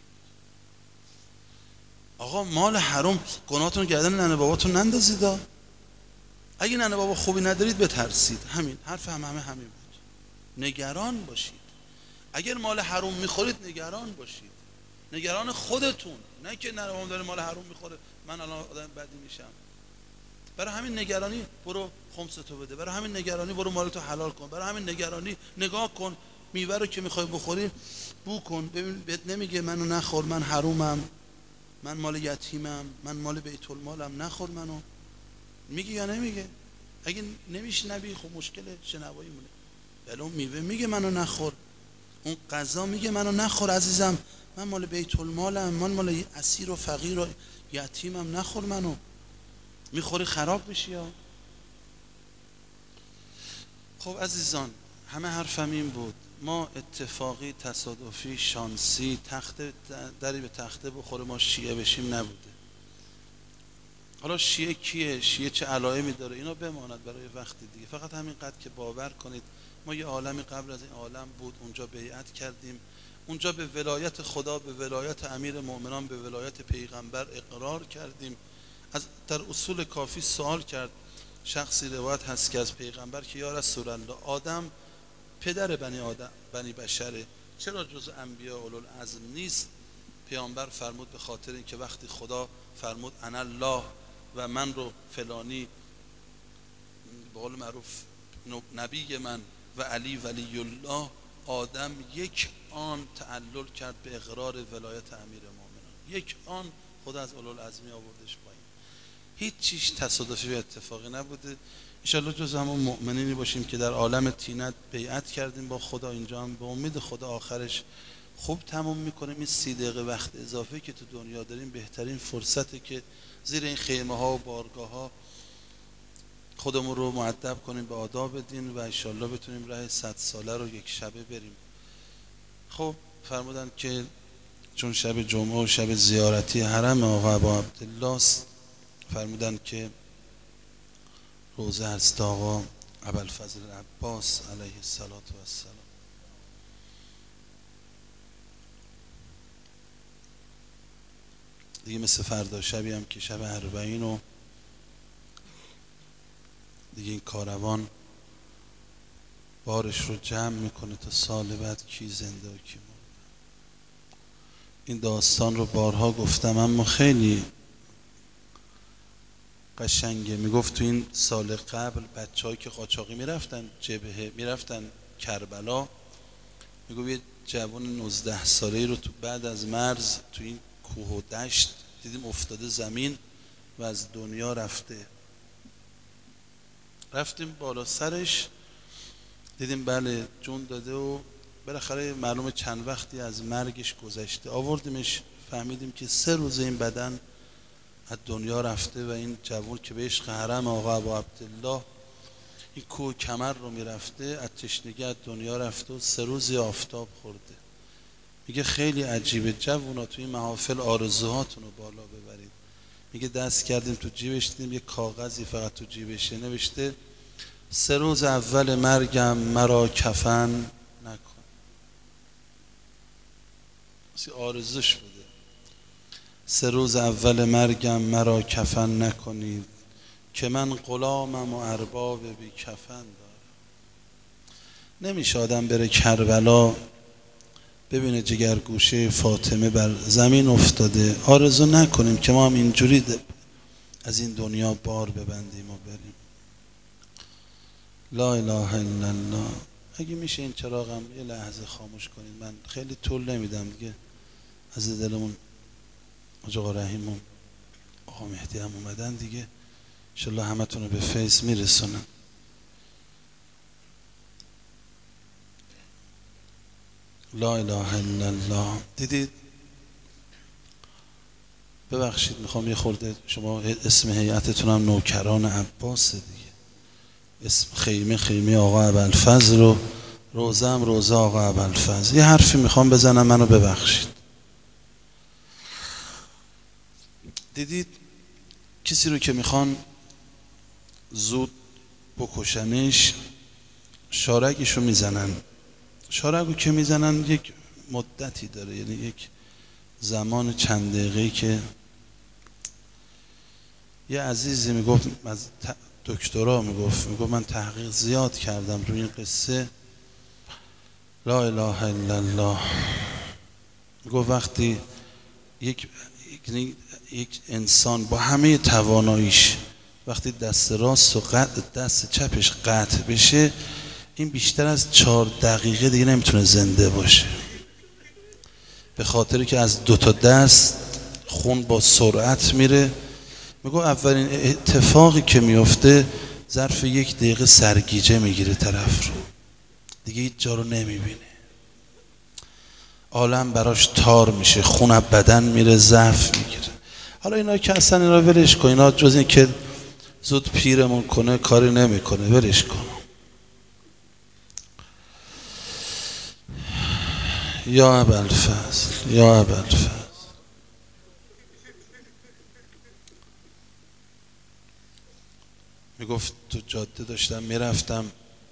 آقا مال حرام گناهتون گردن ننه باباتون نندازید. اگه ننه بابا خوبی ندارید بترسید. همین حرف هم همه همین بود. نگران باشید. اگر مال حرام میخورید نگران باشید، نگران خودتون، نه که ننه بابام داره مال حرام میخوره من الان آدم بدی میشم. برای همین نگرانی برو خمستو بده، برای همین نگرانی برو مالتو حلال کن، برای همین نگرانی نگاه کن میوه رو که میخوای بخوری بو کن، ببین بهت نمیگه منو نخور، من حرومم، من مال یتیمم، من مال بیت المالم، نخور منو. میگه یا نمیگه؟ اگه نمیشنوی خب مشکل شنوایی مونه. بله اون میوه میگه منو نخور، اون غذا میگه منو نخور عزیزم، من مال بیت المالم، من مال اسیر و فقیر و یتیمم، نخور منو، میخوری خراب میشی. یا خب عزیزان همه حرفم این بود، ما اتفاقی تصادفی شانسی تخته دری به تخته بخوره ما شیعه بشیم نبوده. حالا شیعه کیه، شیعه چه علایمی داره، اینا بماند برای وقت دیگه. فقط همینقدر که باور کنید ما یه عالمی قبل از این عالم بود، اونجا بیعت کردیم، اونجا به ولایت خدا، به ولایت امیر مؤمنان، به ولایت پیغمبر اقرار کردیم. از در اصول کافی سوال کرد شخصی، روایت هست که از پیغمبر که یا رسول الله آدم پدر بنی آدم بنی بشره، چرا جز انبیاء اولوالعزم نیست؟ پیامبر فرمود به خاطر اینکه وقتی خدا فرمود انا الله و من رو فلانی به قول معروف نبی من و علی ولی الله، آدم یک آن تعلل کرد به اقرار ولایت امیر مومنان، یک آن خدا از اولوالعزمی آوردش پایین. هیچ چیز تصادفی و اتفاقی نبوده. انشالله جز همون مؤمنینی باشیم که در عالم طینت بیعت کردیم با خدا، اینجا هم به امید خدا آخرش خوب تموم میکنیم. این سی دقیقه وقت اضافه که تو دنیا داریم بهترین فرصته که زیر این خیمه ها و بارگاه ها خودمون رو مؤدب کنیم به آداب دین و انشالله بتونیم راه صد ساله رو یک شبه بریم. خب فرمودن که چون شب جمعه و شب زیارتی حرم آقا ابا عبدالله است، فرمودن که روزه هست آقا ابوالفضل عباس علیه الصلاة و السلام. دیگه مثل فردا شبی هم که شب اربعین و دیگه این کاروان بارش رو جمع میکنه تا سال بعد کی زنده و کی مرده. این داستان رو بارها گفتم اما خیلی قشنگه. میگفت تو این سال قبل بچه‌هایی که قاچاقی میرفتن جبهه، میرفتن کربلا، میگفت یه جوان نوزده ساله‌ای رو تو بعد از مرز تو این کوه و دشت دیدیم افتاده زمین و از دنیا رفته. رفتیم بالا سرش دیدیم بله جون داده و بالاخره معلومه چند وقتی از مرگش گذشته. آوردیمش فهمیدیم که سه روز این بدن از دنیا رفته و این جوان که به عشق حرم آقا ابو عبدالله این کوه کمر رو میرفته از تشنگی از دنیا رفته و سه روزی آفتاب خورده. میگه خیلی عجیبه جوونا تو این محافل آرزوهاتون رو بالا ببرید. میگه دست کردیم تو جیبش دیدیم یه کاغذی فقط تو جیبشه نوشته سه روز اول مرگم مرا کفن نکن. آرزوش بوده سه روز اول مرگم مرا کفن نکنید که من غلامم و ارباب بی کفن دارم. نمیشه آدم بره کربلا ببینه جگرگوشه فاطمه بر زمین افتاده آرزو نکنیم که ما هم اینجوری از این دنیا بار ببندیم و بریم. لا اله الا الله. اگه میشه این چراغم یه لحظه خاموش کنید، من خیلی طول نمیدم دیگه، از دلمون حاج آقا رحیم و آقا مهدی هم اومدن دیگه، انشالله همه تون رو به فیض میرسونن. لا اله الا الله. دیدید ببخشید میخوام یه خورده، شما اسم هیئتتون هم نوکران عباس دیگه، اسم خیمه خیمه آقا ابوالفضل رو، روزه هم روزه آقا ابوالفضل. یه حرفی میخوام بزنم منو ببخشید. دیدید کسی رو که میخوان زود بکشنش شارگیشو میزنن. شارگو که میزنن یک مدتی داره، یعنی یک زمان چند دقیقه‌ای که یه عزیزی میگفت از دکترا میگفت میگفت من تحقیق زیاد کردم روی این قصه. لا اله الا الله. میگفت وقتی یک یک انسان با همه تواناییش وقتی دست راست و دست چپش قطع بشه این بیشتر از چهار دقیقه دیگه نمیتونه زنده باشه، به خاطری که از دو تا دست خون با سرعت میره. میگو اولین اتفاقی که میفته ظرف یک دقیقه سرگیجه میگیره طرف رو، دیگه هیچ جا رو نمیبینه، عالم براش تار میشه، خون بدن میره، ضعف میگیره. حالا اینا که اصلا اینا ولش کن، اینا جز این که زود پیرمون کنه کاری نمیکنه، ولش کن. یا ابوالفضل، یا ابوالفضل. میگفت تو جاده داشتم میرفتم،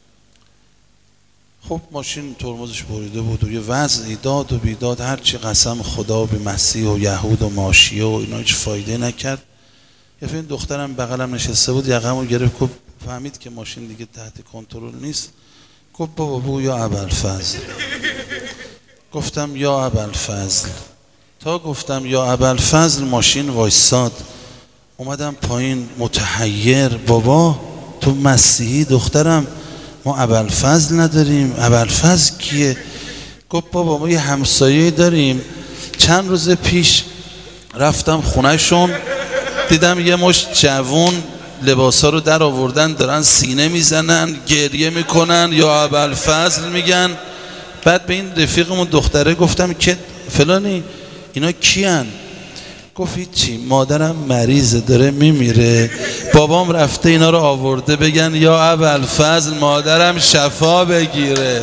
خب ماشین ترمزش بریده بود و یه وضعی داد و بیداد، هرچی قسم خدا به مسیح و یهود و ماشیه و اینا هیچ فایده نکرد. یه فیلم دخترم بغلم نشسته بود، یقمو گرفت، گفت فهمید که ماشین دیگه تحت کنترل نیست، گفت بابا بگو یا ابوالفضل. گفتم یا ابوالفضل. تا گفتم یا ابوالفضل ماشین وایساد، اومدم پایین متحیر، بابا تو مسیحی دخترم، ما ابوالفضل نداریم، ابوالفضل کیه؟ گفت بابا ما یه همسایه داریم، چند روز پیش رفتم خونه شون، دیدم یه مشت جوون لباسا رو در آوردن دارن سینه میزنن گریه میکنن یا ابوالفضل میگن. بعد به این رفیقمون دختره گفتم که فلانی اینا کیان؟ گفت هیچی، مادرم مریضه داره میمیره، بابام رفته اینا رو آورده بگن یا ابوالفضل مادرم شفا بگیره.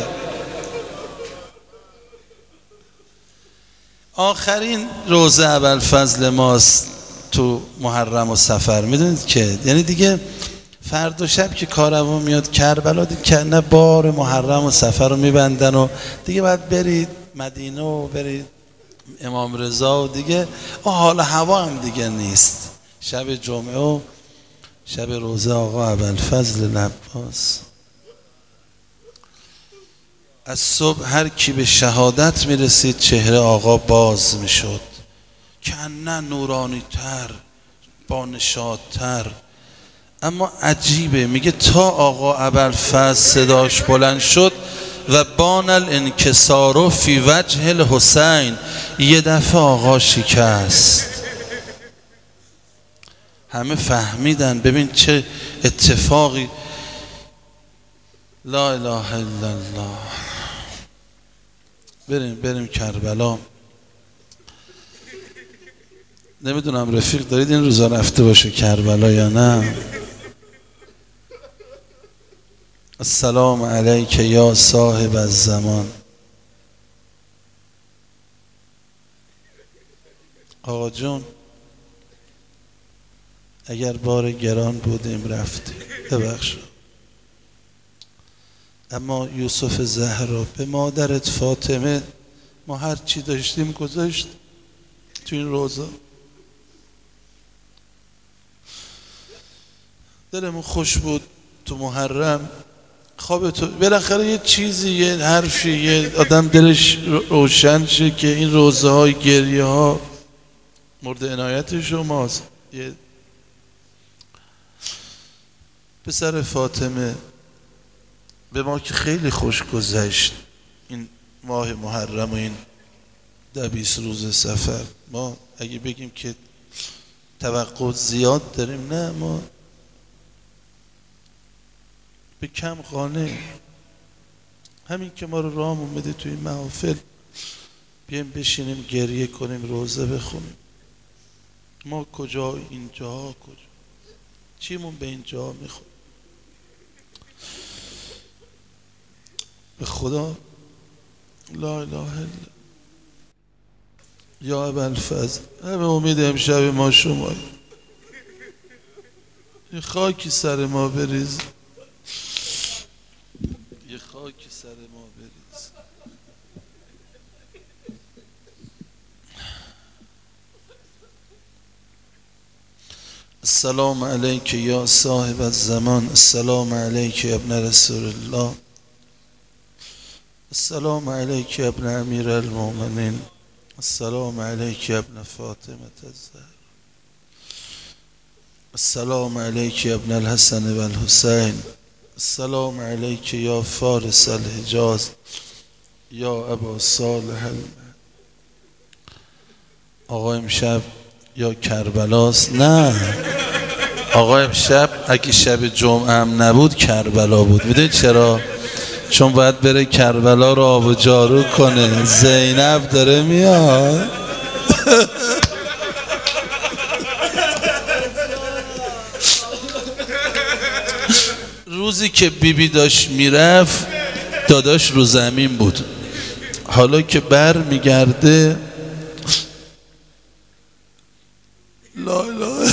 آخرین روزه ابوالفضل ماست تو محرم و صفر، میدونید که یعنی دیگه فردا شب که کاروان میاد کربلا دیگه نه بار محرم و صفر رو میبندن و دیگه باید برید مدینه و برید امام رضا و دیگه حال هوا هم دیگه نیست. شب جمعه و شب روزه آقا ابوالفضل العباس. از صبح هر کی به شهادت میرسید چهره آقا باز میشد، کنه نورانی تر با نشاط تر. اما عجیبه، میگه تا آقا ابوالفضل صداش بلند شد و بان الانکسار فی وجه الحسین، یه دفعه آقا شکست. همه فهمیدن، ببین چه اتفاقی. لا اله الا الله. بریم بریم کربلا. نمیدونم رفیق دارید این روزا رفته باشه کربلا یا نه؟ السلام علیک یا صاحب الزمان. آقا جون اگر بار گران بودیم رفتیم، ببخش، اما یوسف زهرا به مادرت فاطمه ما هر چی داشتیم گذاشت تو این روزا. دلمون خوش بود تو محرم، خواب تو بالاخره یه چیزی، یه حرفی، یه آدم دلش روشن شه که این روزه های گریه ها مورد عنایت شماست. یه پسر فاطمه به ما که خیلی خوش گذشت این ماه محرم و این ده بیست روز سفر. ما اگه بگیم که توقع زیاد داریم، نه، ما به کم قانع. همین که ما رو راه اومده توی این محافل بیایم بشینیم گریه کنیم روزه بخونیم. ما کجا اینجا کجا چیمون به اینجا میخواد؟ به خدا لا اله الا یا ابوالفضل. همه امید امشب ما شما، یه خاکی سر ما بریز، یه خاکی سر ما بریز. السلام علیک یا صاحب الزمان، السلام علیک ابن رسول الله، السلام علیک ابن امیر المؤمنین، السلام علیک ابن فاطمه الزهرا، السلام علیک ابن الحسن و الحسین، السلام علیک یا فارس الحجاز یا ابا صالح المهدی. آقا امشب یا کربلاست؟ نه آقا امشب اگه شب جمعه هم نبود کربلا بود. میدونید چرا؟ چون باید بره کربلا رو آب و جارو کنه. زینب داره میاد. روزی که بیبی داشت میرفت داداش رو زمین بود. حالا که بر میگرده لا لا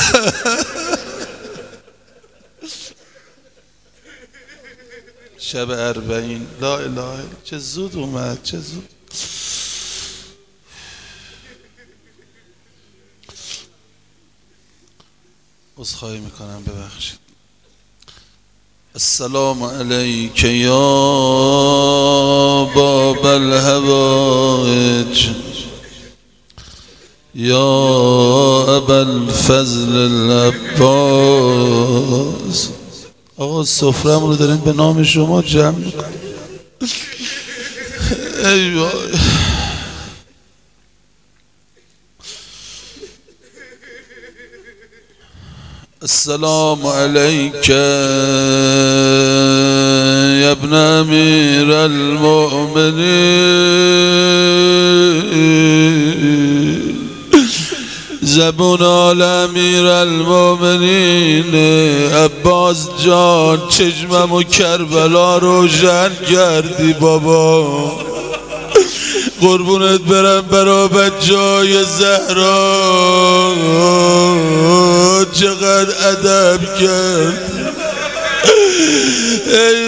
شب اربعین لا اله، چه زود اومد، چه زود. عذرخواهی میکنم، ببخشید. السلام علیک یا باب الهوائج یا ابا الفضل العباس. آقا سفرم رو داریم به نام شما جمع میکنیم. ای وای. السلام علیک یا ابن امیر المؤمنین زبون آل امیر المؤمنین. عباس جان چشمم و کربلا روشن کردی بابا، قربونت برم برا بچه‌های زهرا چقدر ادب کرد. ای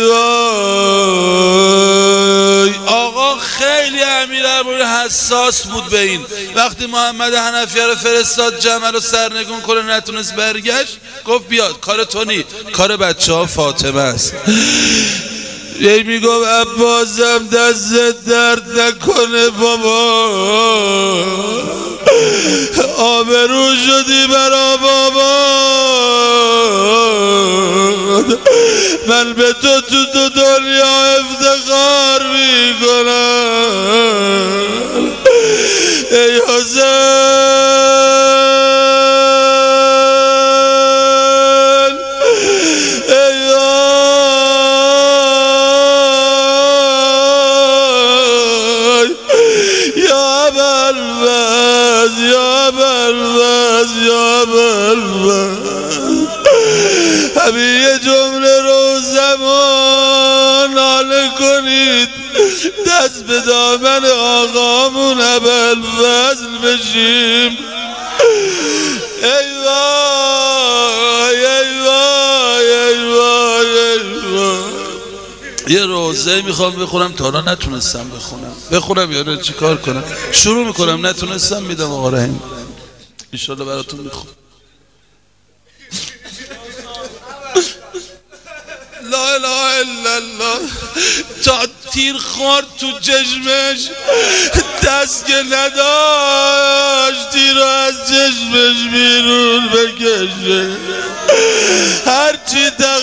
وای. آقا خیلی امیرالمومنین حساس بود به این. وقتی محمد حنفیه رو فرستاد جمل رو سرنگون کنه نتونست برگشت، گفت بیاد کار تو نی، کار بچه ها فاطمه است. یه میگفت عباسم دست درد نکنه بابا، آبرو شدی برا بابا، من به تو تو تو دنیا افتخار میکنم. ای حسین، ای آی یا ابوالفضل، یا ابوالفضل، یا ابوالفضل. همین یه جمله رو زمان ناله کنید دست به دامن آقامون ابوالفضل بشیم. ای وای، ای وای، ای وای، ای وای. یه روزه میخوام بخونم، تا حالا نتونستم بخونم. بخونم یا نه چی کار کنم؟ شروع میکنم، نتونستم میدم آقا رحیم. انشالله براتون میخونم. لا اله الا الله. تا تیر خورد تو چشمش، دست که نداشت تیر رو از چشمش بیرون بکشه. هرچی